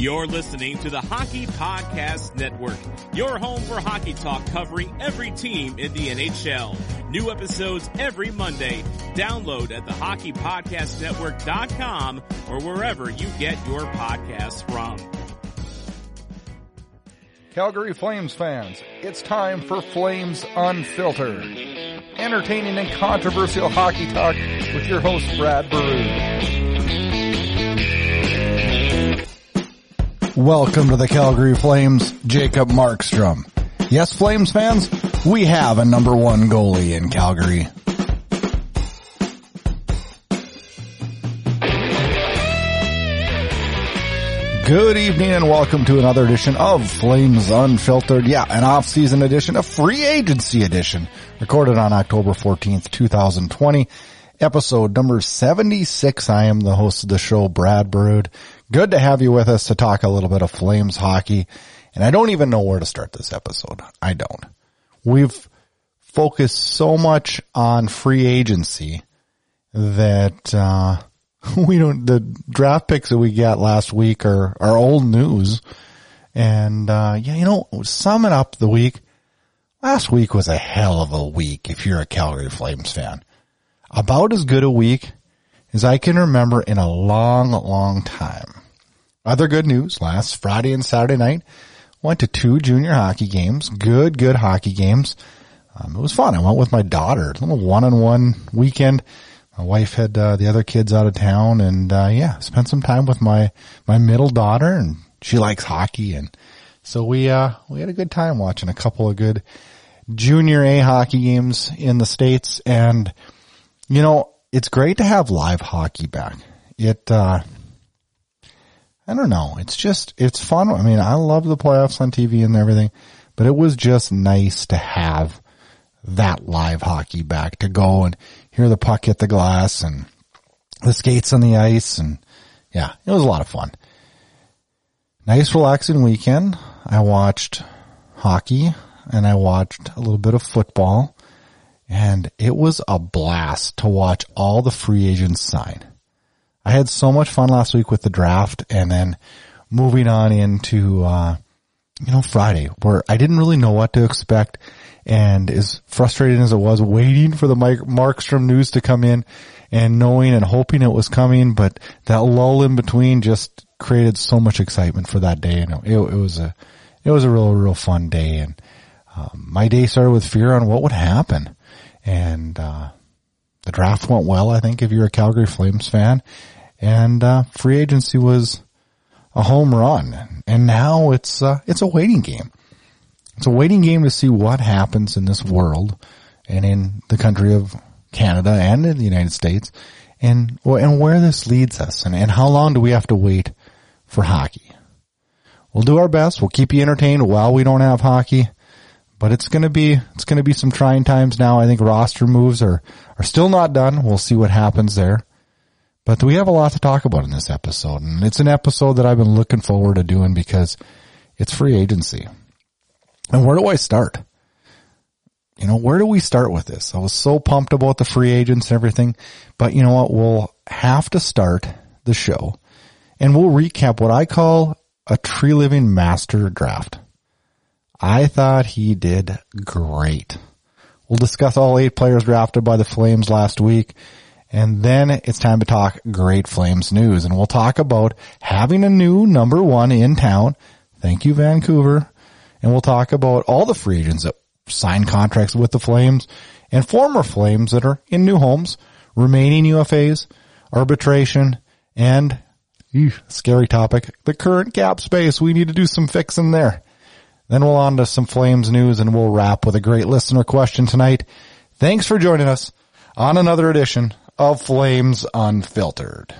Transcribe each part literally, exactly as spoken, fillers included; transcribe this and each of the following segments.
You're listening to the Hockey Podcast Network, your home for hockey talk covering every team in the N H L. New episodes every Monday. Download at the hockey podcast network dot com or wherever you get your podcasts from. Calgary Flames fans, it's time for Flames Unfiltered. Entertaining and controversial hockey talk with your host, Brad Baroud. Welcome to the Calgary Flames, Jacob Markstrom. Yes, Flames fans, we have a number one goalie in Calgary. Good evening and welcome to another edition of Flames Unfiltered. Yeah, an off-season edition, a free agency edition, recorded on October fourteenth, twenty twenty, episode number seventy-six. I am the host of the show, Brad Baroud. Good to have you with us to talk a little bit of Flames hockey. And I don't even know where to start this episode. I don't. We've focused so much on free agency that, uh, we don't, the draft picks that we got last week are, are old news. And, uh, yeah, you know, summing up the week, last week was a hell of a week if you're a Calgary Flames fan. About as good a week as I can remember in a long, long time. Other good news, last Friday and Saturday night, went to two junior hockey games, good, good hockey games. Um, it was fun. I went with my daughter, a little one-on-one weekend. My wife had uh, the other kids out of town, and uh, yeah, spent some time with my my middle daughter, and she likes hockey, and so we uh we had a good time watching a couple of good junior A hockey games in the States. And you know, it's great to have live hockey back. It uh I don't know, it's just it's fun. I mean, I love the playoffs on T V and everything, but it was just nice to have that live hockey back, to go and hear the puck hit the glass and the skates on the ice. And yeah, it was a lot of fun. Nice relaxing weekend. I watched hockey and I watched a little bit of football, and it was a blast to watch all the free agents sign. I had so much fun last week with the draft, and then moving on into, uh, you know, Friday, where I didn't really know what to expect. And as frustrating as it was waiting for the Mike Markstrom news to come in and knowing and hoping it was coming, but that lull in between just created so much excitement for that day. And it, it was a, it was a real, real fun day. And, um, my day started with fear on what would happen. And, uh, the draft went well, I think, if you're a Calgary Flames fan. And, uh, free agency was a home run. And now it's, uh, it's a waiting game. It's a waiting game to see what happens in this world and in the country of Canada and in the United States, and and where this leads us, and, and how long do we have to wait for hockey. We'll do our best. We'll keep you entertained while we don't have hockey, but it's going to be it's going to be some trying times now. I think roster moves are are still not done. We'll see what happens there. But we have a lot to talk about in this episode, and it's an episode that I've been looking forward to doing because it's free agency. And where do I start? You know, where do we start with this? I was so pumped about the free agents and everything, but you know what? We'll have to start the show, and we'll recap what I call a tree living master draft. I thought he did great. We'll discuss all eight players drafted by the Flames last week, and then it's time to talk great Flames news, and we'll talk about having a new number one in town. Thank you, Vancouver. And we'll talk about all the free agents that signed contracts with the Flames and former Flames that are in new homes, remaining U F As, arbitration, and, ew, scary topic, the current cap space. We need to do some fixing there. Then we'll on to some Flames news, and we'll wrap with a great listener question tonight. Thanks for joining us on another edition of Flames Unfiltered.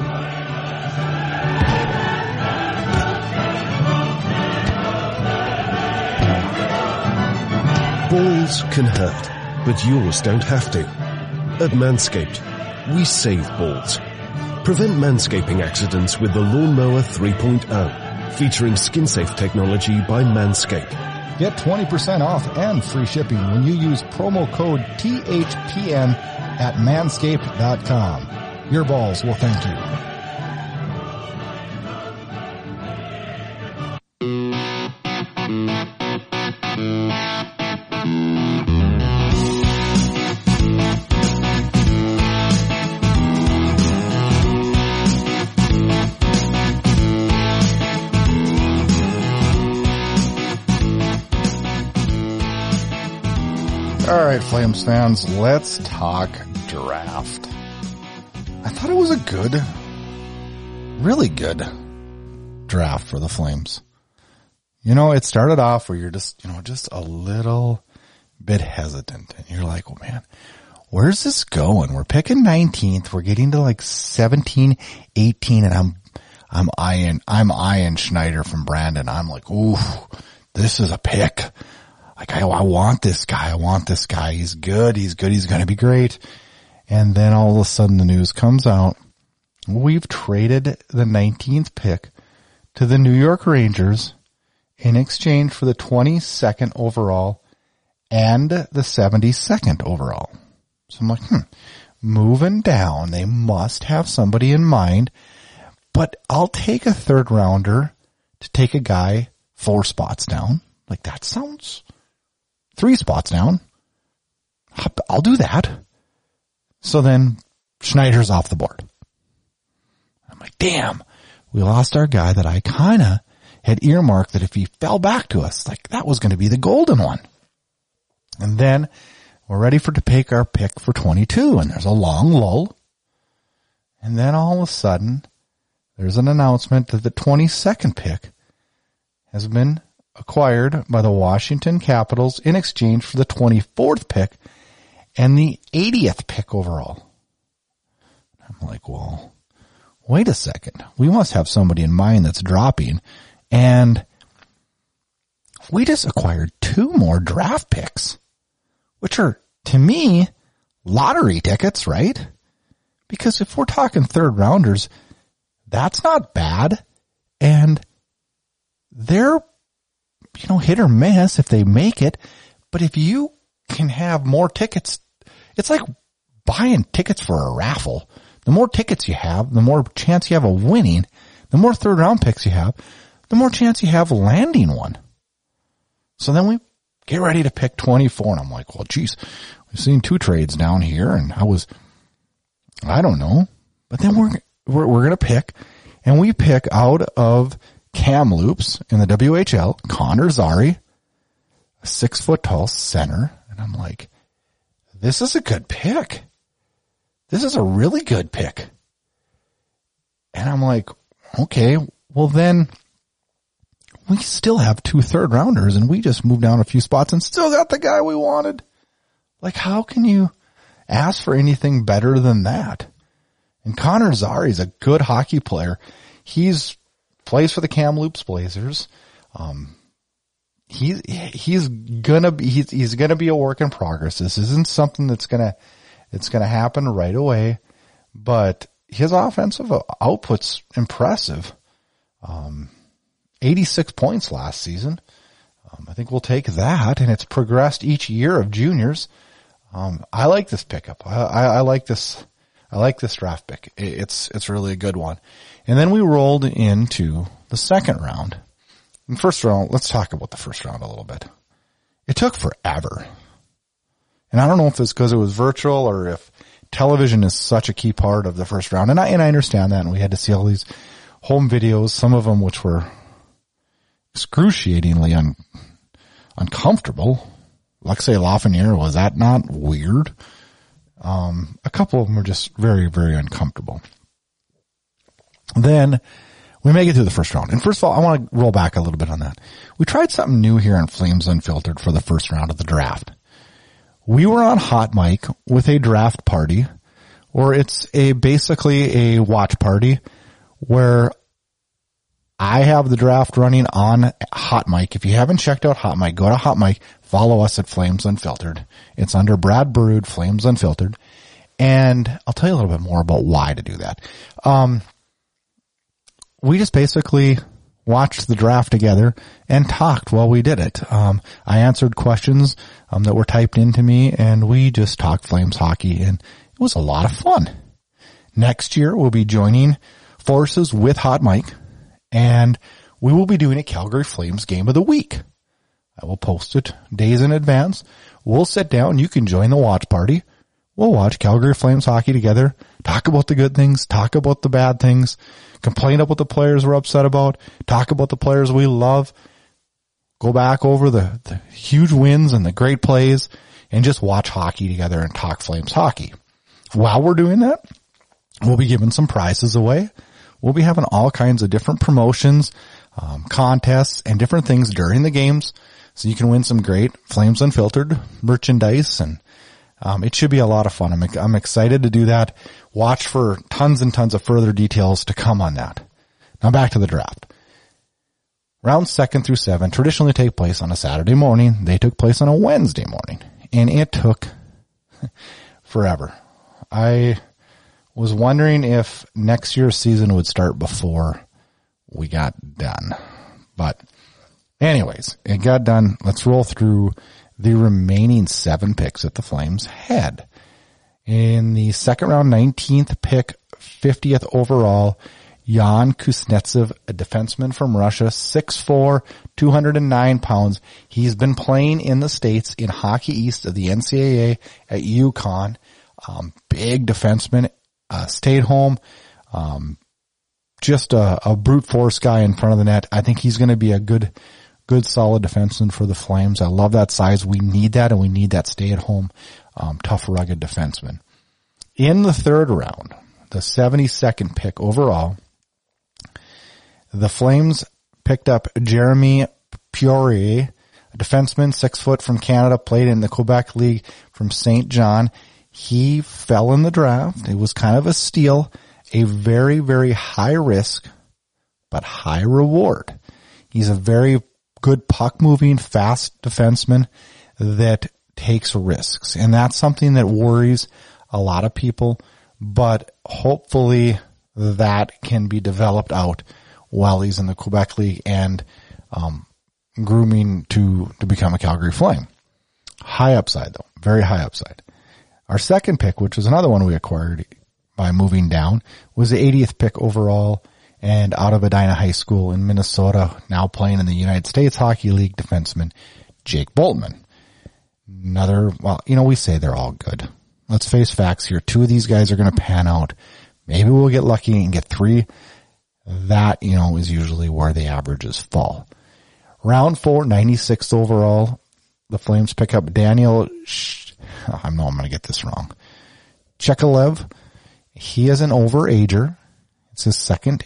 Balls can hurt, but yours don't have to. At Manscaped, we save balls. Prevent manscaping accidents with the Lawnmower three point oh, featuring skin-safe technology by Manscaped. Get twenty percent off and free shipping when you use promo code T H P N at manscaped dot com. Your balls will thank you. All right, Flames fans, let's talk draft. I thought it was a good, really good draft for the Flames. You know, it started off where you're just, you know, just a little bit hesitant. And you're like, oh man, where's this going? We're picking nineteenth. We're getting to like seventeen, eighteen, and I'm, I'm eyeing, I'm eyeing Schneider from Brandon. I'm like, ooh, this is a pick. Like, I, I want this guy. I want this guy. He's good. He's good. He's going to be great. And then all of a sudden the news comes out. We've traded the nineteenth pick to the New York Rangers in exchange for the twenty-second overall and the seventy-second overall. So I'm like, hmm, moving down. They must have somebody in mind, but I'll take a third rounder to take a guy four spots down. Like, that sounds three spots down. I'll do that. So then Schneider's off the board. I'm like, damn, we lost our guy that I kind of had earmarked that if he fell back to us, like, that was going to be the golden one. And then we're ready for to pick our pick for twenty-two, and there's a long lull. And then all of a sudden, there's an announcement that the twenty-second pick has been acquired by the Washington Capitals in exchange for the twenty-fourth pick and the eightieth pick overall. I'm like, well, wait a second. We must have somebody in mind that's dropping. And we just acquired two more draft picks, which are, to me, lottery tickets, right? Because if we're talking third rounders, that's not bad. And they're, you know, hit or miss if they make it. But if you can have more tickets, it's like buying tickets for a raffle. The more tickets you have, the more chance you have of winning. The more third round picks you have, the more chance you have landing one. So then we get ready to pick twenty-four, and I'm like, well, geez, we've seen two trades down here, and I was, I don't know. But then we're, we're, we're going to pick, and we pick out of Kamloops in the W H L, Connor Zary, a six foot tall center. And I'm like, this is a good pick. This is a really good pick. And I'm like, okay, well then we still have two third rounders, and we just moved down a few spots and still got the guy we wanted. Like, how can you ask for anything better than that? And Connor Zary is a good hockey player. He's plays for the Kamloops Blazers. Um, he's, he's gonna be, he's, he's gonna be a work in progress. This isn't something that's gonna, it's gonna happen right away, but his offensive output's impressive. Um, eighty-six points last season. Um, I think we'll take that, and it's progressed each year of juniors. Um, I like this pickup. I, I, I like this, I like this draft pick. It's, it's really a good one. And then we rolled into the second round. In first round, let's talk about the first round a little bit. It took forever. And I don't know if it's because it was virtual or if television is such a key part of the first round. And I, and I understand that. And we had to see all these home videos, some of them which were excruciatingly un, uncomfortable. Alexei Lafreniere, was that not weird? Um, a couple of them were just very, very uncomfortable. Then we make it through the first round. And first of all, I want to roll back a little bit on that. We tried something new here on Flames Unfiltered for the first round of the draft. We were on Hot Mic with a draft party, or it's a basically a watch party where I have the draft running on Hot Mic. If you haven't checked out Hot Mic, go to Hot Mic, follow us at Flames Unfiltered. It's under Brad Brood, Flames Unfiltered. And I'll tell you a little bit more about why to do that. Um, we just basically watched the draft together and talked while we did it. Um, I answered questions um, that were typed into me, and we just talked Flames hockey, and it was a lot of fun. Next year, we'll be joining forces with Hot Mic, and we will be doing a Calgary Flames game of the week. I will post it days in advance. We'll sit down. You can join the watch party. We'll watch Calgary Flames hockey together, talk about the good things, talk about the bad things, complain about the players we're upset about, talk about the players we love, go back over the, the huge wins and the great plays, and just watch hockey together and talk Flames hockey. While we're doing that, we'll be giving some prizes away. We'll be having all kinds of different promotions, um, contests, and different things during the games, so you can win some great Flames Unfiltered merchandise, and um, it should be a lot of fun. I'm, I'm excited to do that. Watch for tons and tons of further details to come on that. Now back to the draft. Rounds second through seven traditionally take place on a Saturday morning. They took place on a Wednesday morning, and it took forever. I was wondering if next year's season would start before we got done. But anyways, it got done. Let's roll through the remaining seven picks that the Flames had. In the second round, nineteenth pick, fiftieth overall, Jan Kuznetsov, a defenseman from Russia, six foot four, two hundred nine pounds. He's been playing in the States in Hockey East of the N C double A at UConn. Um, big defenseman, uh, stayed home. Um, just a, a brute force guy in front of the net. I think he's going to be a good, good solid defenseman for the Flames. I love that size. We need that, and we need that stay at home, um, tough, rugged defenseman. In the third round, the seventy-second pick overall, the Flames picked up Jeremy Poirier, a defenseman, six foot from Canada, played in the Quebec League from Saint John. He fell in the draft. It was kind of a steal, a very, very high risk, but high reward. He's a very good puck moving, fast defenseman that takes risks. And that's something that worries a lot of people, but hopefully that can be developed out while he's in the Quebec League and um grooming to to become a Calgary Flame. High upside, though. Very high upside. Our second pick, which was another one we acquired by moving down, was the eightieth pick overall, and out of Edina High School in Minnesota, now playing in the United States Hockey League, defenseman Jake Boltman. Another, well, you know, we say they're all good. Let's face facts here. Two of these guys are going to pan out. Maybe we'll get lucky and get three. That, you know, is usually where the averages fall. Round four, ninety-sixth overall, the Flames pick up Daniel, Sh- I know I'm going to get this wrong, Chekalev. He is an overager. It's his second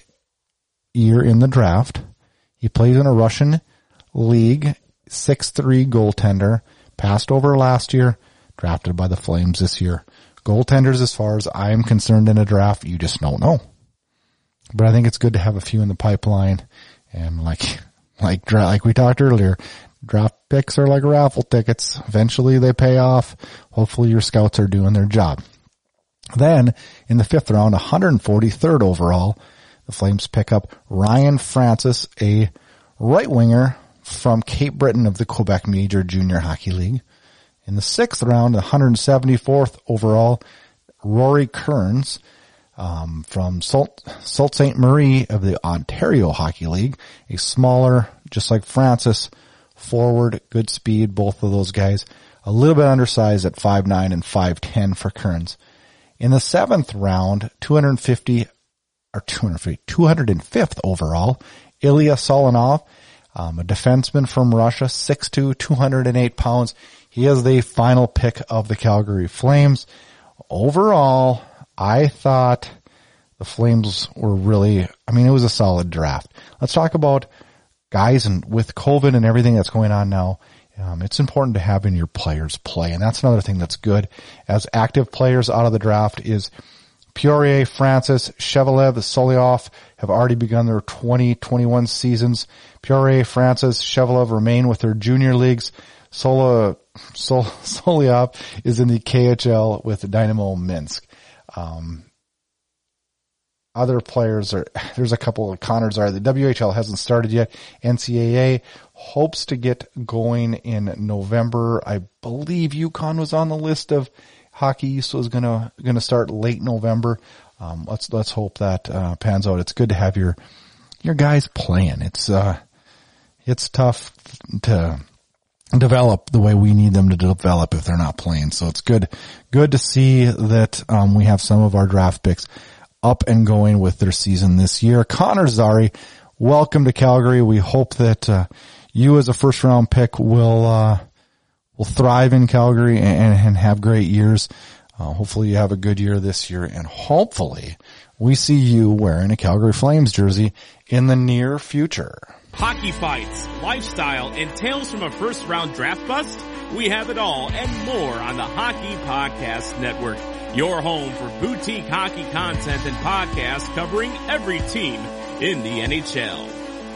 year in the draft. He plays in a Russian league, six three goaltender, passed over last year, drafted by the Flames this year. Goaltenders, as far as I'm concerned in a draft, you just don't know. But I think it's good to have a few in the pipeline. And like, like, like we talked earlier, draft picks are like raffle tickets. Eventually they pay off. Hopefully your scouts are doing their job. Then in the fifth round, one hundred forty-third overall, the Flames pick up Ryan Francis, a right winger from Cape Breton of the Quebec Major Junior Hockey League. In the sixth round, one hundred seventy-fourth overall, Rory Kearns, Um, from Sault, Sault Ste. Marie of the Ontario Hockey League, a smaller, just like Francis, forward, good speed, both of those guys, a little bit undersized at five nine and five ten for Kearns. In the seventh round, two hundred fifty, or two hundred fifty, two hundred fifth overall, Ilya Solinov, um, a defenseman from Russia, six two, two hundred eight pounds. He is the final pick of the Calgary Flames. Overall, I thought the Flames were really, I mean, it was a solid draft. Let's talk about guys, and with COVID and everything that's going on now, um, it's important to have in your players play. And that's another thing that's good. As active players out of the draft is Poirier, Francis, Chevalev, Solinov have already begun their twenty twenty-one seasons. Poirier, Francis, Chevalev remain with their junior leagues. Sola, Sol, Solinov is in the K H L with Dynamo Minsk. Um, other players are, there's a couple of Connors are, the W H L hasn't started yet. N C double A hopes to get going in November. I believe UConn was on the list of Hockey East was gonna, gonna start late November. Um, let's, let's hope that, uh, pans out. It's good to have your, your guys playing. It's, uh, it's tough to develop the way we need them to develop if they're not playing. So it's good, good to see that, um, we have some of our draft picks up and going with their season this year. Connor Zary, welcome to Calgary. We hope that, uh, you as a first round pick will, uh, will thrive in Calgary and, and have great years. Uh, hopefully you have a good year this year, and hopefully we see you wearing a Calgary Flames jersey in the near future. Hockey fights, lifestyle, and tales from a first-round draft bust? We have it all and more on the Hockey Podcast Network, your home for boutique hockey content and podcasts covering every team in the N H L.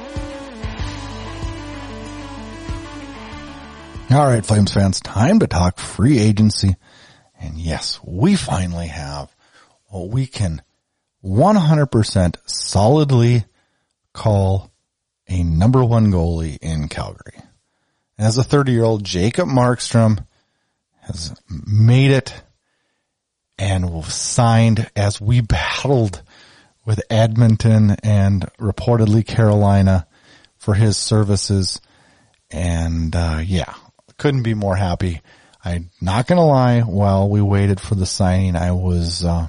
All right, Flames fans, time to talk free agency. And yes, we finally have what we can one hundred percent solidly call a number one goalie in Calgary. As a thirty-year-old, Jacob Markstrom has made it and was signed as we battled with Edmonton and reportedly Carolina for his services. And, uh, yeah, couldn't be more happy. I'm not going to lie, while we waited for the signing, I was, uh,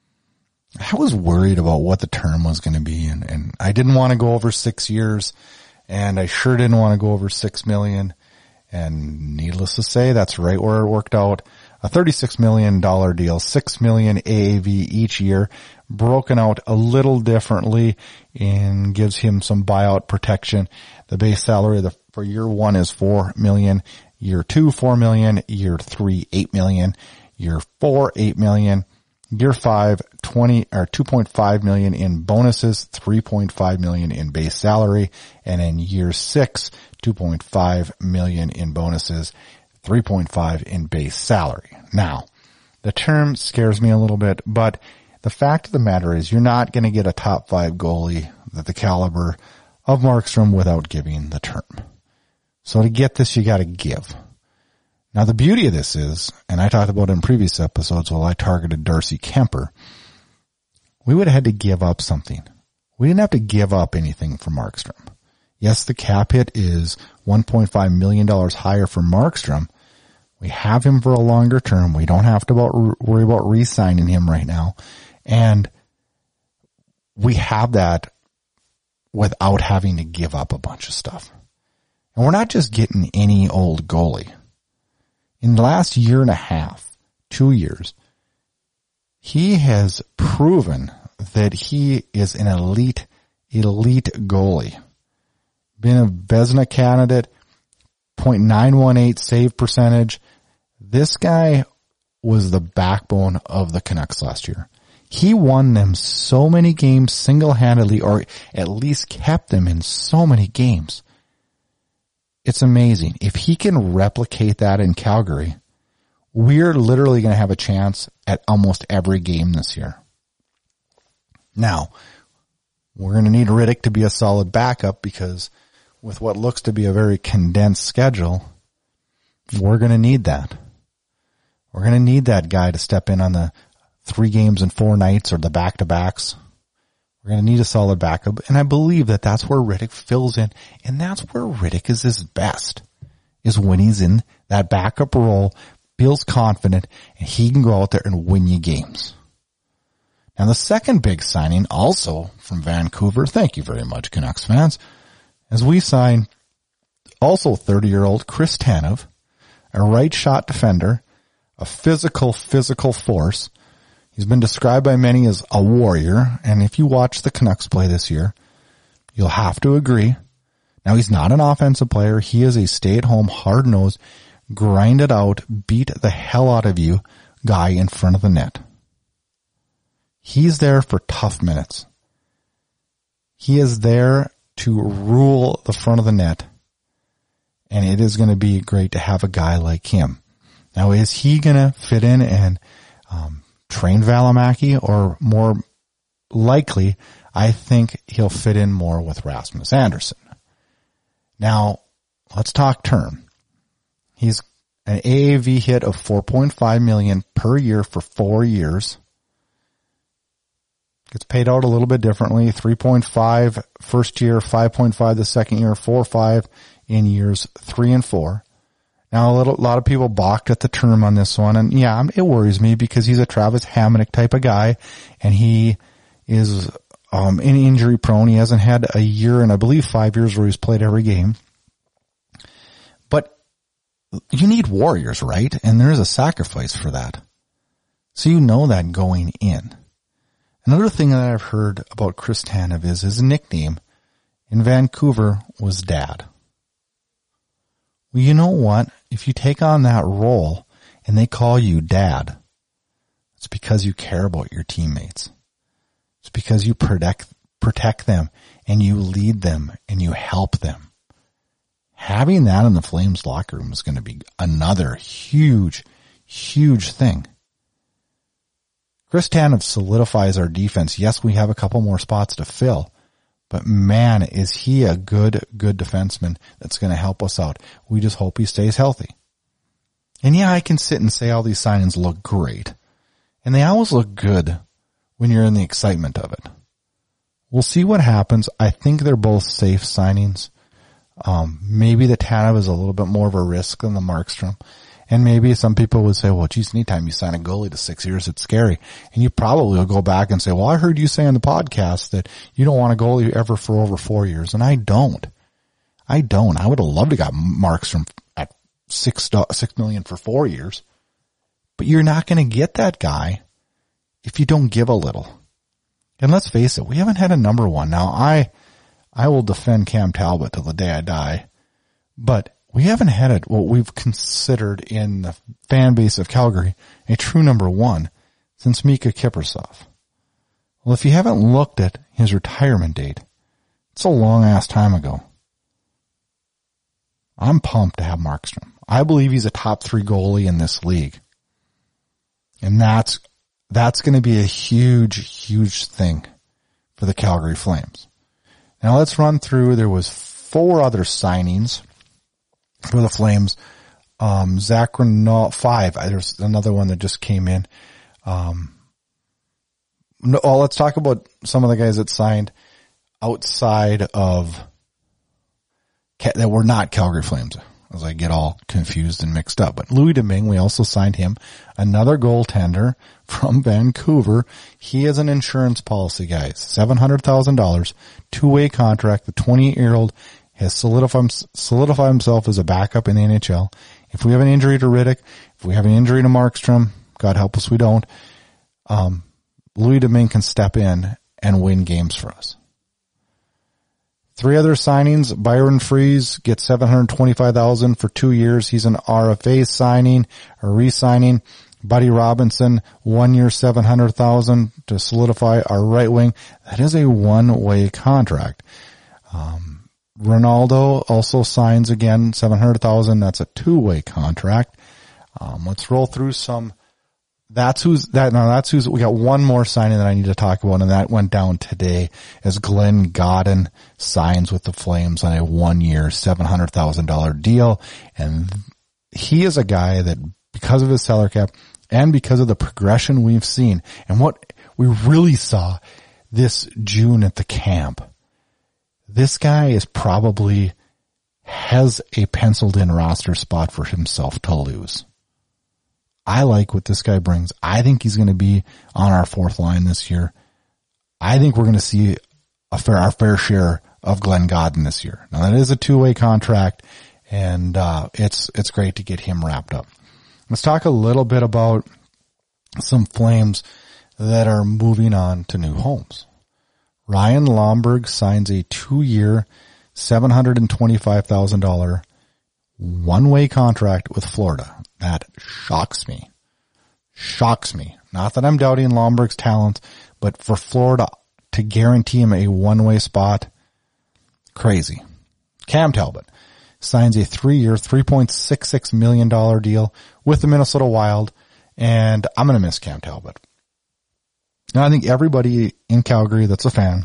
I was worried about what the term was going to be. And, and I didn't want to go over six years and I sure didn't want to go over six million. And needless to say, that's right where it worked out. A thirty-six million dollars deal, six million dollars A A V each year, broken out a little differently and gives him some buyout protection. The base salary the, for year one is four million dollars, year two, four million dollars, year three, eight million dollars, year four, eight million dollars, year five, twenty or two point five million dollars in bonuses, three point five million dollars in base salary, and in year six, two point five million dollars in bonuses, three point five in base salary. Now, the term scares me a little bit, but the fact of the matter is you're not going to get a top five goalie at the caliber of Markstrom without giving the term. So to get this, you got to give. Now, the beauty of this is, and I talked about it in previous episodes while I targeted Darcy Kemper, we would have had to give up something. We didn't have to give up anything for Markstrom. Yes, the cap hit is one point five million dollars higher for Markstrom. We have him for a longer term. We don't have to about, worry about re-signing him right now. And we have that without having to give up a bunch of stuff. And we're not just getting any old goalie. In the last year and a half, two years, he has proven that he is an elite, elite goalie. Been a Vezina candidate, point nine one eight save percentage. This guy was the backbone of the Canucks last year. He won them so many games single-handedly, or at least kept them in so many games. It's amazing. If he can replicate that in Calgary, we're literally going to have a chance at almost every game this year. Now, we're going to need Rittich to be a solid backup because with what looks to be a very condensed schedule, we're going to need that. We're going to need that guy to step in on the three games and four nights or the back-to-backs. We're going to need a solid backup, and I believe that that's where Rittich fills in, and that's where Rittich is his best, is when he's in that backup role, feels confident, and he can go out there and win you games. Now, the second big signing, also from Vancouver, thank you very much, Canucks fans, as we sign also thirty-year-old Chris Tanev, a right shot defender, a physical, physical force. He's been described by many as a warrior, and if you watch the Canucks play this year, you'll have to agree. Now, he's not an offensive player. He is a stay-at-home, hard-nosed, grind-it-out, beat the hell out of you guy in front of the net. He's there for tough minutes. He is there to rule the front of the net, and it is going to be great to have a guy like him. Now, is he going to fit in and um, train Valimaki, or more likely, I think he'll fit in more with Rasmus Andersson. Now, let's talk term. He's an A A V hit of four point five million dollars per year for four years. Gets paid out a little bit differently. three point five first year, five point five the second year, four point five in years three and four. Now, a little, a lot of people balked at the term on this one, and yeah, it worries me because he's a Travis Hamonic type of guy, and he is um, injury prone. He hasn't had a year and I believe five years where he's played every game. But you need warriors, right? And there is a sacrifice for that. So you know that going in. Another thing that I've heard about Chris Tanev is his nickname in Vancouver was Dad. Well, you know what? If you take on that role and they call you Dad, it's because you care about your teammates. It's because you protect, protect them and you lead them and you help them. Having that in the Flames locker room is going to be another huge, huge thing. Chris Tanev solidifies our defense. Yes, we have a couple more spots to fill, but man, is he a good, good defenseman that's going to help us out. We just hope he stays healthy. And yeah, I can sit and say all these signings look great, and they always look good when you're in the excitement of it. We'll see what happens. I think they're both safe signings. Um, maybe the Tanev is a little bit more of a risk than the Markstrom. And maybe some people would say, well, geez, anytime you sign a goalie to six years, it's scary. And you probably will go back and say, well, I heard you say on the podcast that you don't want a goalie ever for over four years. And I don't. I don't. I would have loved to got Markstrom at six, six million for four years. But you're not going to get that guy if you don't give a little. And let's face it, we haven't had a number one. Now, I, I will defend Cam Talbot till the day I die, but we haven't had it, what we've considered in the fan base of Calgary, a true number one since Mika Kiprusoff. Well, if you haven't looked at his retirement date, it's a long ass time ago. I'm pumped to have Markstrom. I believe he's a top three goalie in this league. And that's, that's going to be a huge, huge thing for the Calgary Flames. Now let's run through, there was four other signings for the Flames. Um, Zach Renault, five. There's another one that just came in. Um, no, oh, let's talk about some of the guys that signed outside of, that were not Calgary Flames, as I get all confused and mixed up. But Louis Domingue, we also signed him, another goaltender from Vancouver. He has an insurance policy, guys. seven hundred thousand dollars, two-way contract. The twenty-eight-year-old has solidified, solidified himself as a backup in the N H L. If we have an injury to Riddick, if we have an injury to Markstrom, God help us we don't, um, Louis Domingue can step in and win games for us. Three other signings. Byron Fries gets seven hundred twenty-five thousand dollars for two years. He's an R F A signing, a re-signing. Buddy Robinson, one year, seven hundred thousand dollars to solidify our right wing. That is a one-way contract. Um, Ronaldo also signs again, seven hundred thousand dollars. That's a two-way contract. Um, let's roll through some. That's who's that. Now that's who's, we got one more signing that I need to talk about, and that went down today as Glenn Godden signs with the Flames on a one-year, seven hundred thousand dollars deal. And he is a guy that, because of his salary cap and because of the progression we've seen and what we really saw this June at the camp, this guy is probably has a penciled in roster spot for himself to lose. I like what this guy brings. I think he's going to be on our fourth line this year. I think we're going to see a fair, our fair share of Glenn Godden this year. Now that is a two-way contract, and uh, it's it's great to get him wrapped up. Let's talk a little bit about some Flames that are moving on to new homes. Ryan Lomberg signs a two-year, seven hundred twenty-five thousand dollars one-way contract with Florida. That shocks me. Shocks me. Not that I'm doubting Lomberg's talent, but for Florida to guarantee him a one-way spot, crazy. Cam Talbot signs a three-year, three point six six million dollars deal with the Minnesota Wild, and I'm going to miss Cam Talbot. Now, I think everybody in Calgary that's a fan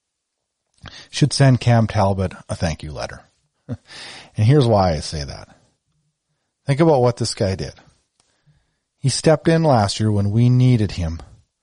should send Cam Talbot a thank you letter. And here's why I say that. Think about what this guy did. He stepped in last year when we needed him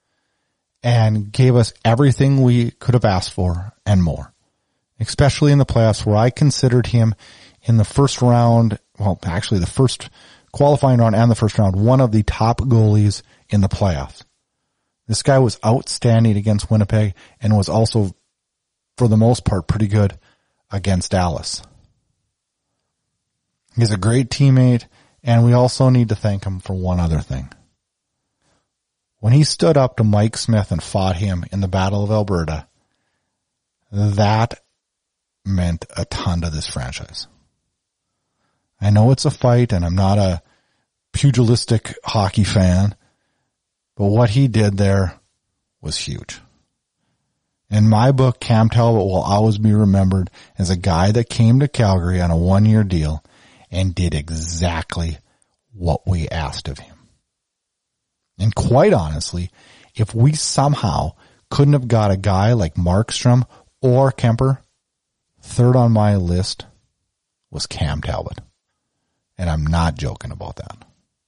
and gave us everything we could have asked for and more, especially in the playoffs where I considered him in the first round, well, actually the first qualifying round and the first round, one of the top goalies in the playoffs. This guy was outstanding against Winnipeg and was also, for the most part, pretty good against Dallas. He's a great teammate, and we also need to thank him for one other thing. When he stood up to Mike Smith and fought him in the Battle of Alberta, that meant a ton to this franchise. I know it's a fight, and I'm not a pugilistic hockey fan, but what he did there was huge. In my book, Cam Talbot will always be remembered as a guy that came to Calgary on a one-year deal and did exactly what we asked of him. And quite honestly, if we somehow couldn't have got a guy like Markstrom or Kemper, third on my list was Cam Talbot. And I'm not joking about that.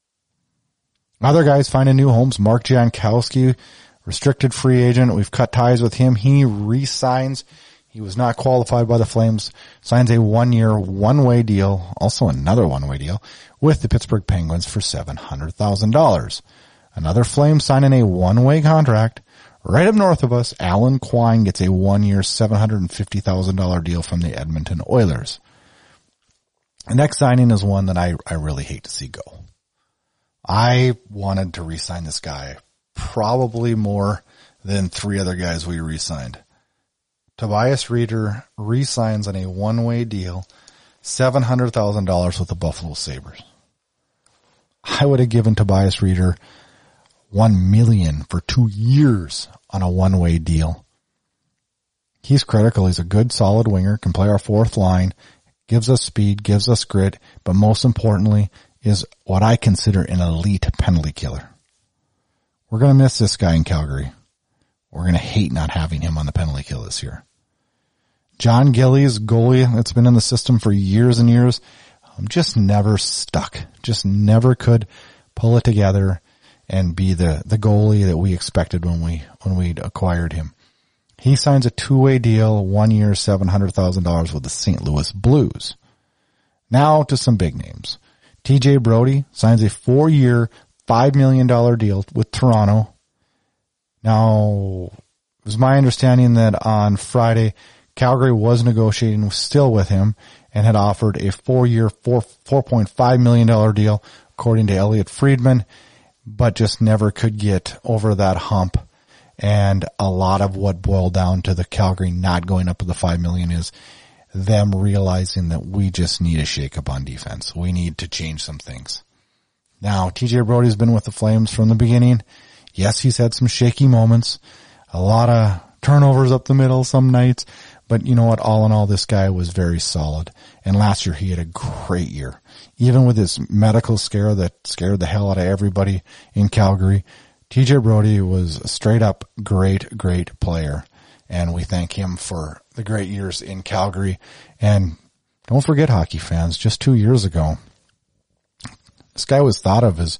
Other guys finding new homes. Mark Jankowski, restricted free agent. We've cut ties with him. He re-signs. He was not qualified by the Flames. Signs a one-year, one-way deal, also another one-way deal, with the Pittsburgh Penguins for seven hundred thousand dollars. Another Flame signing a one-way contract. Right up north of us, Alan Quine gets a one-year, seven hundred fifty thousand dollars deal from the Edmonton Oilers. The next signing is one that I, I really hate to see go. I wanted to re-sign this guy probably more than three other guys we re-signed. Tobias Reeder re-signs on a one-way deal, seven hundred thousand dollars with the Buffalo Sabres. I would have given Tobias Reeder one million dollars for two years on a one-way deal. He's critical. He's a good, solid winger, can play our fourth line, gives us speed, gives us grit, but most importantly is what I consider an elite penalty killer. We're going to miss this guy in Calgary. We're going to hate not having him on the penalty kill this year. John Gillies, goalie that's been in the system for years and years, um, just never stuck. Just never could pull it together and be the, the goalie that we expected when we, when we acquired him. He signs a two-way deal, one year, seven hundred thousand dollars with the Saint Louis Blues. Now to some big names. T J Brodie signs a four-year, five million dollars deal with Toronto. Now, it was my understanding that on Friday, Calgary was negotiating still with him and had offered a four-year, four, $4.5 million dollars deal, according to Elliot Friedman, but just never could get over that hump. And a lot of what boiled down to the Calgary not going up to the five million dollars is them realizing that we just need a shakeup on defense. We need to change some things. Now, T J Brodie's been with the Flames from the beginning. Yes, he's had some shaky moments, a lot of turnovers up the middle some nights, but you know what? All in all, this guy was very solid. And last year he had a great year. Even with his medical scare that scared the hell out of everybody in Calgary, T J Brodie was a straight up great, great player. And we thank him for the great years in Calgary. And don't forget, hockey fans, just two years ago, this guy was thought of as,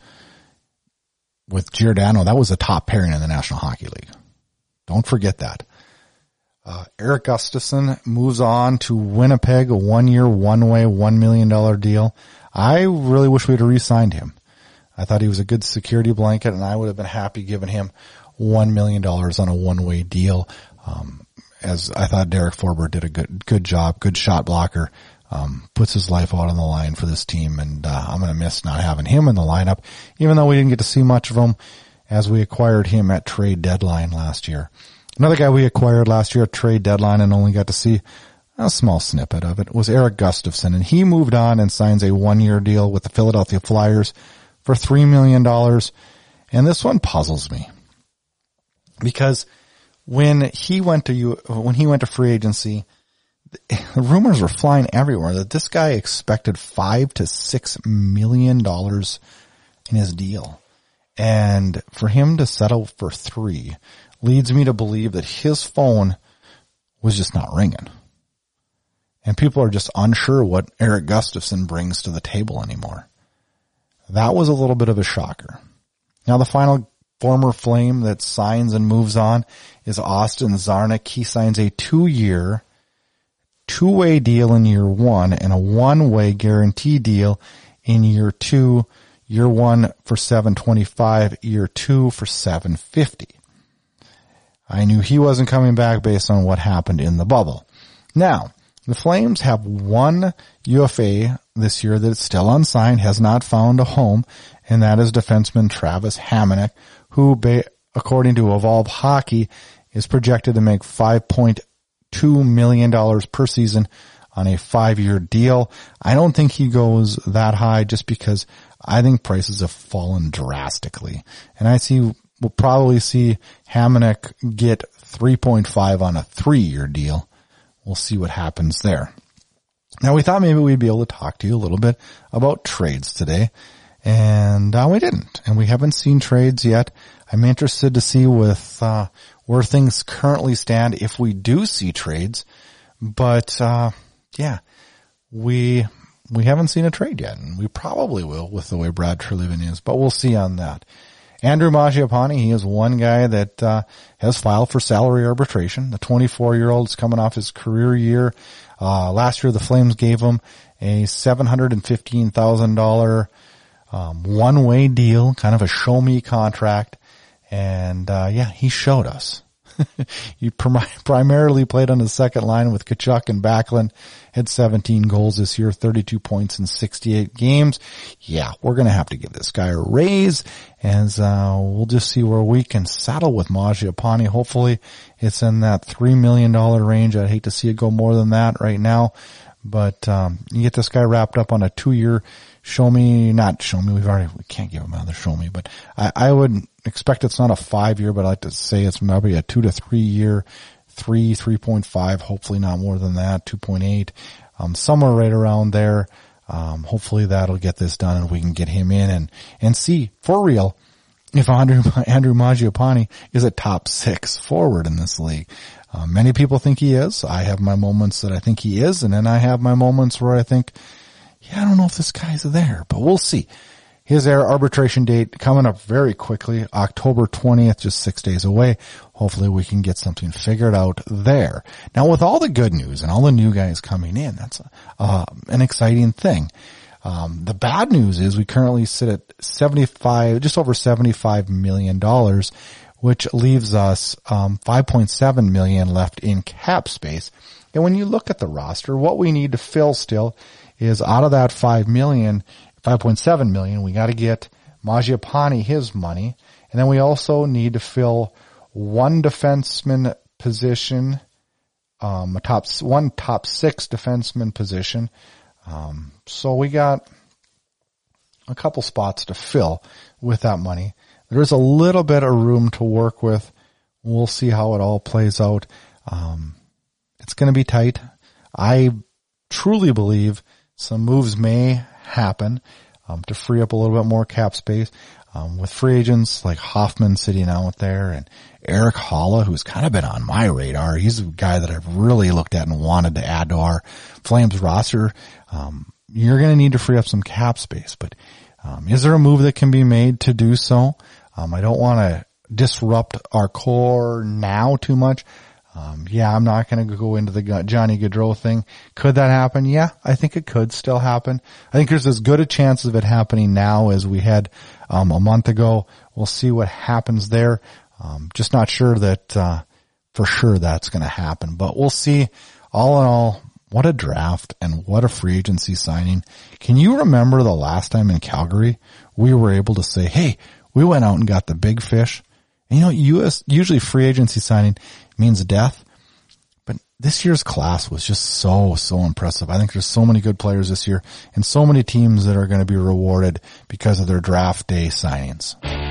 with Giordano, that was a top pairing in the National Hockey League. Don't forget that. Uh, Eric Gustafson moves on to Winnipeg, a one-year, one-way, one million dollars deal. I really wish we'd have re-signed him. I thought he was a good security blanket, and I would have been happy giving him one million dollars on a one-way deal. Um, as I thought Derek Forbort did a good, good job, good shot blocker, um, puts his life out on the line for this team, and uh, I'm going to miss not having him in the lineup, even though we didn't get to see much of him as we acquired him at trade deadline last year. Another guy we acquired last year at trade deadline and only got to see a small snippet of it was Eric Gustafson, and he moved on and signs a one-year deal with the Philadelphia Flyers for three million dollars. And this one puzzles me because when he went to when he went to free agency, the rumors were flying everywhere that this guy expected five to six million dollars in his deal, and for him to settle for three leads me to believe that his phone was just not ringing, and people are just unsure what Eric Gustafson brings to the table anymore. That was a little bit of a shocker. Now the final former Flame that signs and moves on is Austin Czarnik. He signs a two-year, two-way deal in year one and a one-way guarantee deal in year two. Year one for seven twenty-five, year two for seven fifty. I knew he wasn't coming back based on what happened in the bubble. Now, The Flames have one U F A this year that's still unsigned, has not found a home, and that is defenseman Travis Hamonic, who, according to Evolve Hockey, is projected to make five point two million dollars per season on a five-year deal. I don't think he goes that high just because I think prices have fallen drastically. And I see, we'll probably see Hamonic get three point five on a three-year deal. We'll see what happens there. Now, we thought maybe we'd be able to talk to you a little bit about trades today, and uh, we didn't. And we haven't seen trades yet. I'm interested to see with uh where things currently stand if we do see trades. But uh yeah, we we haven't seen a trade yet, and we probably will with the way Brad Treliving is, but we'll see on that. Andrew Mangiapane, he is one guy that uh has filed for salary arbitration. The twenty-four-year-old is coming off his career year. Uh last year the Flames gave him a seven hundred fifteen thousand dollars um one-way deal, kind of a show-me contract. And uh yeah, he showed us. He prim- primarily played on the second line with Tkachuk and Backlund, had seventeen goals this year, thirty-two points in sixty-eight games. Yeah, we're going to have to give this guy a raise, and uh we'll just see where we can settle with Mangiapane. Hopefully it's in that three million dollars range. I'd hate to see it go more than that right now, but um you get this guy wrapped up on a two-year show me, not show me, we've already, we can't give him another show me, but I, I would expect it's not a five year, but I like to say it's maybe a two to three year, three, three point five, hopefully not more than that, two point eight, um, somewhere right around there. Um, hopefully that'll get this done and we can get him in and, and see for real if Andrew, Andrew Mangiapane is a top six forward in this league. Uh, many people think he is. I have my moments that I think he is, and then I have my moments where I think, yeah, I don't know if this guy's there, but we'll see. His air arbitration date coming up very quickly, October twentieth, just six days away. Hopefully we can get something figured out there. Now, with all the good news and all the new guys coming in, that's uh, an exciting thing. Um, the bad news is we currently sit at seventy-five, just over seventy-five million dollars, which leaves us um, five point seven million dollars left in cap space. And when you look at the roster, what we need to fill still is out of that five million dollars, five point seven million dollars, we got to get Mangiapane his money. And then we also need to fill one defenseman position, um, a top, one top six defenseman position. Um, so we got a couple spots to fill with that money. There's a little bit of room to work with. We'll see how it all plays out. Um, it's going to be tight. I truly believe some moves may happen um, to free up a little bit more cap space. Um, with free agents like Hoffman sitting out there and Eric Holla, who's kind of been on my radar. He's a guy that I've really looked at and wanted to add to our Flames roster. Um, you're going to need to free up some cap space, but um, is there a move that can be made to do so? Um, I don't want to disrupt our core now too much. Um, yeah, I'm not going to go into the Johnny Gaudreau thing. Could that happen? Yeah, I think it could still happen. I think there's as good a chance of it happening now as we had um, a month ago. We'll see what happens there. Um, just not sure that uh, for sure that's going to happen, but we'll see. All in all, what a draft and what a free agency signing. Can you remember the last time in Calgary we were able to say, hey, we went out and got the big fish? And you know, U S usually free agency signing means death, but this year's class was just so, so impressive. I think there's so many good players this year and so many teams that are going to be rewarded because of their draft day signings.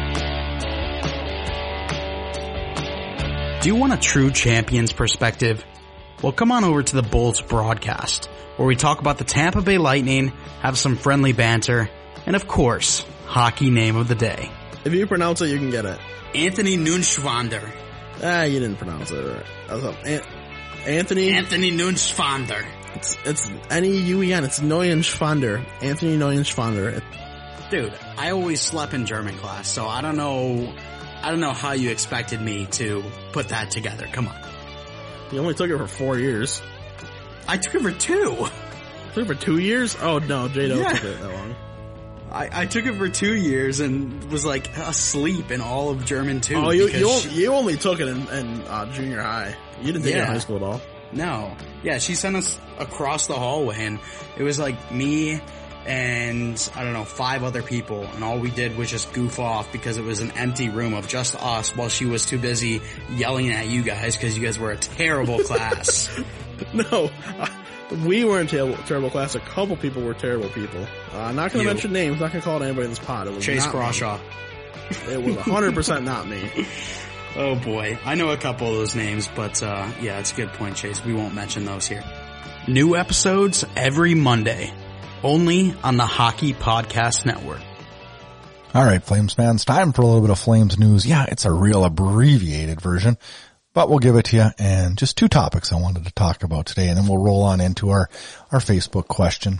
Do you want a true champion's perspective? Well, come on over to the Bolts broadcast, where we talk about the Tampa Bay Lightning, have some friendly banter, and of course, hockey name of the day. If you pronounce it, you can get it. Anthony Nunschwander. Ah, you didn't pronounce it right. An- Anthony? Anthony Nunschwander. It's, it's N E U E N. It's Neuenschwander. Anthony Neuenschwander. Dude, I always slept in German class, so I don't know, I don't know how you expected me to put that together. Come on. You only took it for four years. I took it for two. Took it for two years? Oh no, J-Do yeah. took it that long. I, I took it for two years and was like asleep in all of German too. Oh, you you, she, you only took it in, in uh, junior high. You didn't take yeah. it in high school at all. No. Yeah, she sent us across the hallway, and it was like me and, I don't know, five other people, and all we did was just goof off because it was an empty room of just us while she was too busy yelling at you guys because you guys were a terrible class. No, uh, we weren't a terrible, terrible class. A couple people were terrible people. Uh, I'm not going to mention names. Not going to call out anybody in this pod. It was Chase not Crawshaw. Me. It was one hundred percent not me. Oh boy. I know a couple of those names, but uh yeah, it's a good point, Chase. We won't mention those here. New episodes every Monday, only on the Hockey Podcast Network. All right, Flames fans, time for a little bit of Flames news. Yeah, it's a real abbreviated version, but we'll give it to you. And just two topics I wanted to talk about today, and then we'll roll on into our, our Facebook question.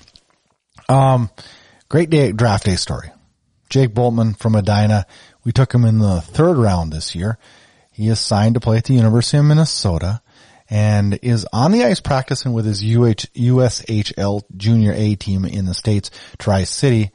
Um, great day, draft day story. Jake Boltman from Edina. We took him in the third round this year. He is signed to play at the University of Minnesota and is on the ice practicing with his U H, U S H L Junior A team in the States, Tri-City.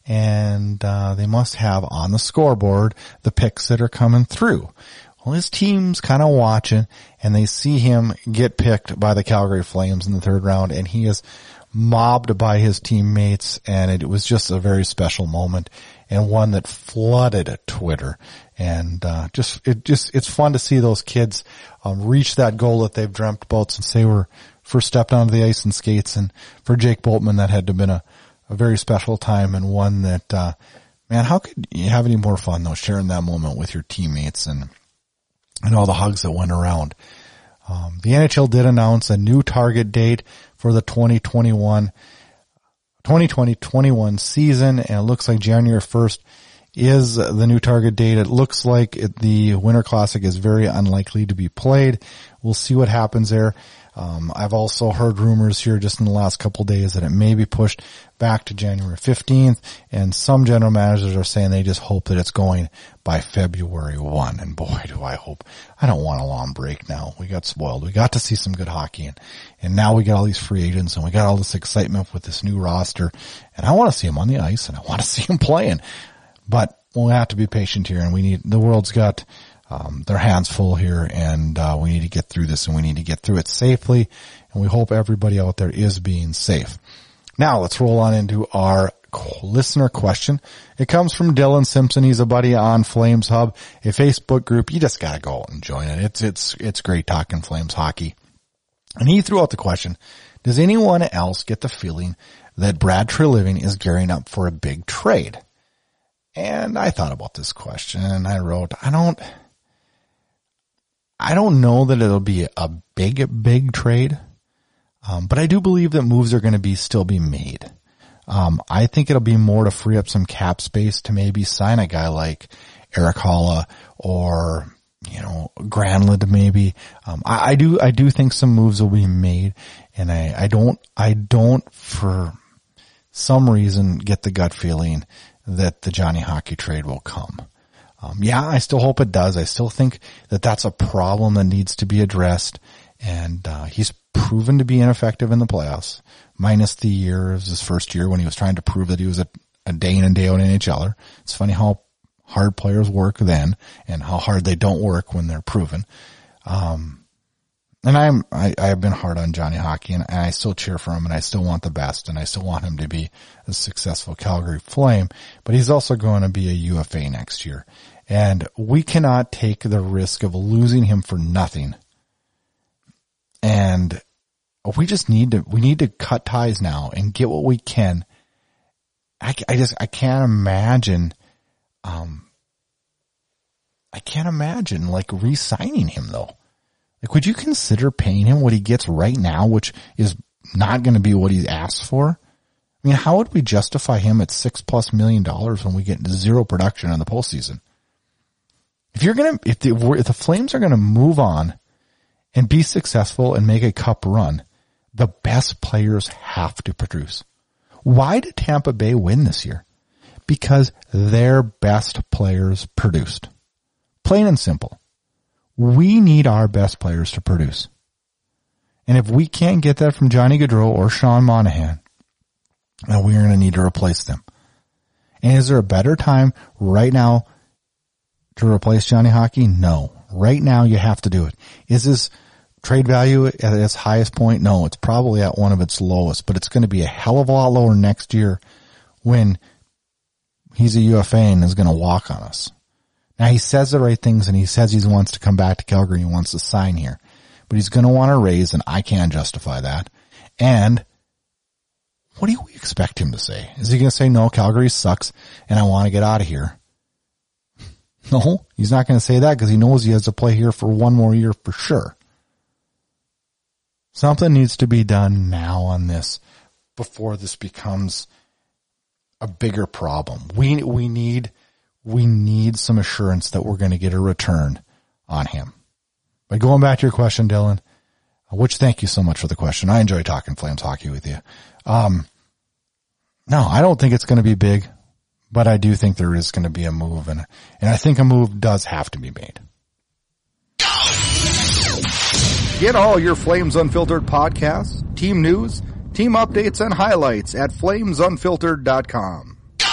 And, uh, they must have on the scoreboard the picks that are coming through. Well, his team's kind of watching, and they see him get picked by the Calgary Flames in the third round, and he is mobbed by his teammates, and it was just a very special moment and one that flooded Twitter. And, uh, just, it just, it's fun to see those kids, um, reach that goal that they've dreamt about since they were first stepped onto the ice and skates. And for Jake Boltman, that had to have been a, a very special time, and one that, uh, man, how could you have any more fun though, sharing that moment with your teammates and, and all the hugs that went around. Um, the N H L did announce a new target date for the twenty twenty-one, twenty twenty twenty-one season, and it looks like January first is the new target date. It looks like it, the Winter Classic is very unlikely to be played. We'll see what happens there. Um, I've also heard rumors here just in the last couple of days that it may be pushed back to January fifteenth, and some general managers are saying they just hope that it's going by February first. And boy, do I hope. I don't want a long break now. We got spoiled. We got to see some good hockey, and, and now we got all these free agents, and we got all this excitement with this new roster, and I want to see them on the ice, and I want to see them playing. But we'll have to be patient here, and we need, the world's got Um, their hands full here, and uh, we need to get through this, and we need to get through it safely, and we hope everybody out there is being safe. Now let's roll on into our listener question. It comes from Dylan Simpson. He's a buddy on Flames Hub, a Facebook group. You just gotta go out and join it. It's it's it's great talking Flames hockey. And he threw out the question: does anyone else get the feeling that Brad Treliving is gearing up for a big trade? And I thought about this question, and I wrote, I don't. I don't know that it'll be a big, big trade, um, but I do believe that moves are going to be still be made. Um, I think it'll be more to free up some cap space to maybe sign a guy like Eric Holla or, you know, Granlund maybe. Um, I, I do, I do think some moves will be made, and I, I don't, I don't for some reason get the gut feeling that the Johnny Hockey trade will come. Um, yeah, I still hope it does. I still think that that's a problem that needs to be addressed. And, uh, he's proven to be ineffective in the playoffs, minus the year of his first year when he was trying to prove that he was a, a day in and day out NHLer. It's funny how hard players work then and how hard they don't work when they're proven. Um, and I'm, I, I have been hard on Johnny Hockey, and, and I still cheer for him, and I still want the best, and I still want him to be a successful Calgary Flame, but he's also going to be a U F A next year. And we cannot take the risk of losing him for nothing. And we just need to, we need to cut ties now and get what we can. I, I just, I can't imagine, um, I can't imagine like re-signing him though. Like, would you consider paying him what he gets right now, which is not going to be what he asks for? I mean, how would we justify him at six plus million dollars when we get zero production in the postseason? If you're going to, if the, if the Flames are going to move on and be successful and make a cup run, the best players have to produce. Why did Tampa Bay win this year? Because their best players produced. Plain and simple. We need our best players to produce. And if we can't get that from Johnny Gaudreau or Sean Monahan, then we're going to need to replace them. And is there a better time right now to replace Johnny Hockey? No. Right now you have to do it. Is this trade value at its highest point? No, it's probably at one of its lowest, but it's going to be a hell of a lot lower next year when he's a U F A and is going to walk on us. Now, he says the right things, and he says he wants to come back to Calgary and he wants to sign here. But he's going to want to raise, and I can't justify that. And what do we expect him to say? Is he going to say, no, Calgary sucks, and I want to get out of here? No, he's not going to say that because he knows he has to play here for one more year for sure. Something needs to be done now on this before this becomes a bigger problem. We we need we need some assurance that we're going to get a return on him. But going back to your question, Dylan, which thank you so much for the question. I enjoy talking Flames hockey with you. Um, no, I don't think it's going to be big, but I do think there is going to be a move, and and I think a move does have to be made. Get all your Flames Unfiltered podcasts, team news, team updates, and highlights at flames unfiltered dot com.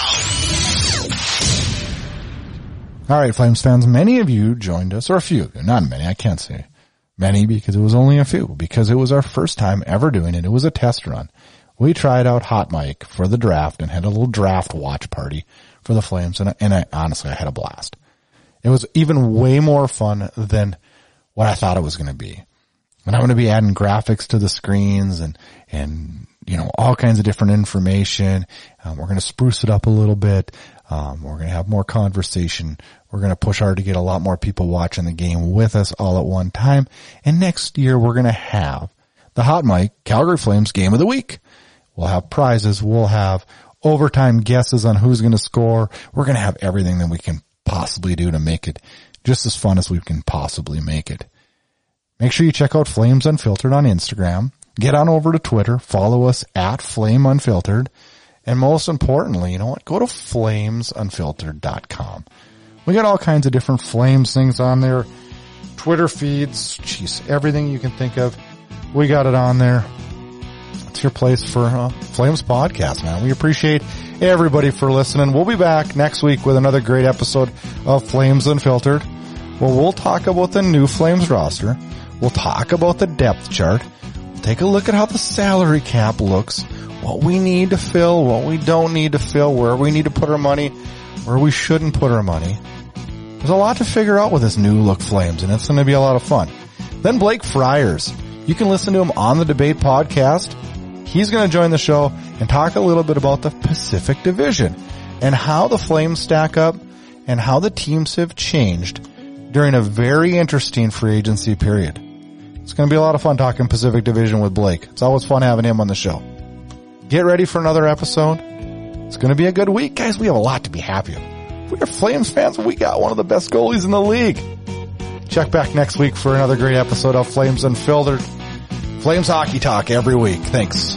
All right, Flames fans, many of you joined us, or a few of you, not many, I can't say many because it was only a few, because it was our first time ever doing it. It was a test run. We tried out Hot Mic for the draft and had a little draft watch party for the Flames, and, and I, honestly, I had a blast. It was even way more fun than what I thought it was going to be. And I'm going to be adding graphics to the screens and, and, you know, all kinds of different information. Um, we're going to spruce it up a little bit. Um, we're going to have more conversation. We're going to push hard to get a lot more people watching the game with us all at one time. And next year we're going to have the Hot Mic Calgary Flames Game of the Week. We'll have prizes. We'll have overtime guesses on who's going to score. We're going to have everything that we can possibly do to make it just as fun as we can possibly make it. Make sure you check out Flames Unfiltered on Instagram. Get on over to Twitter. Follow us at Flame Unfiltered. And most importantly, you know what? Go to flames unfiltered dot com. We got all kinds of different Flames things on there. Twitter feeds. Jeez, everything you can think of. We got it on there. It's your place for uh, Flames podcast, man. We appreciate everybody for listening. We'll be back next week with another great episode of Flames Unfiltered, where we'll talk about the new Flames roster. We'll talk about the depth chart. We'll take a look at how the salary cap looks, what we need to fill, what we don't need to fill, where we need to put our money, where we shouldn't put our money. There's a lot to figure out with this new look Flames, and it's going to be a lot of fun. Then Blake Friars. You can listen to him on the Debate podcast. He's going to join the show and talk a little bit about the Pacific Division and how the Flames stack up and how the teams have changed during a very interesting free agency period. It's going to be a lot of fun talking Pacific Division with Blake. It's always fun having him on the show. Get ready for another episode. It's going to be a good week. Guys, we have a lot to be happy with. We're Flames fans, and we got one of the best goalies in the league. Check back next week for another great episode of Flames Unfiltered. Flames Hockey Talk every week. Thanks.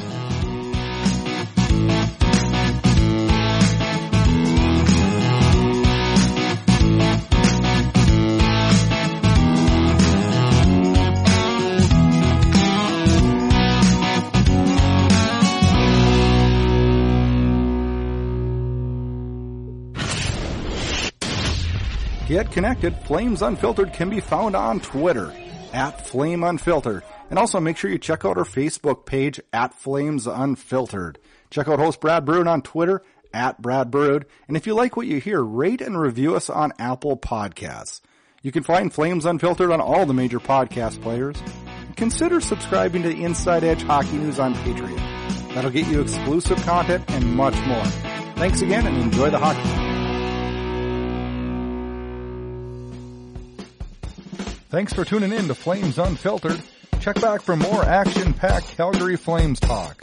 Get connected. Flames Unfiltered can be found on Twitter at Flame Unfiltered. And also make sure you check out our Facebook page at Flames Unfiltered. Check out host Brad Brood on Twitter at Brad Brood. And if you like what you hear, rate and review us on Apple Podcasts. You can find Flames Unfiltered on all the major podcast players. Consider subscribing to the Inside Edge Hockey News on Patreon. That'll get you exclusive content and much more. Thanks again and enjoy the hockey. Thanks for tuning in to Flames Unfiltered. Check back for more action-packed Calgary Flames talk.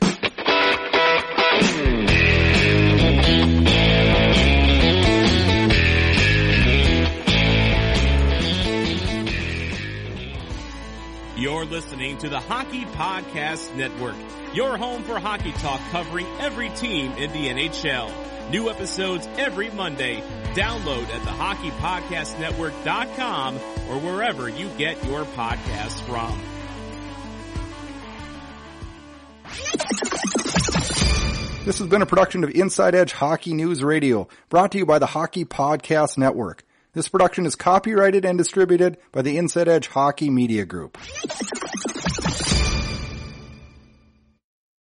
You're listening to the Hockey Podcast Network, your home for hockey talk covering every team in the N H L. New episodes every Monday. Download at the hockey podcast network dot com or wherever you get your podcasts from. This has been a production of Inside Edge Hockey News Radio, brought to you by the Hockey Podcast Network. This production is copyrighted and distributed by the Inside Edge Hockey Media Group. Bye.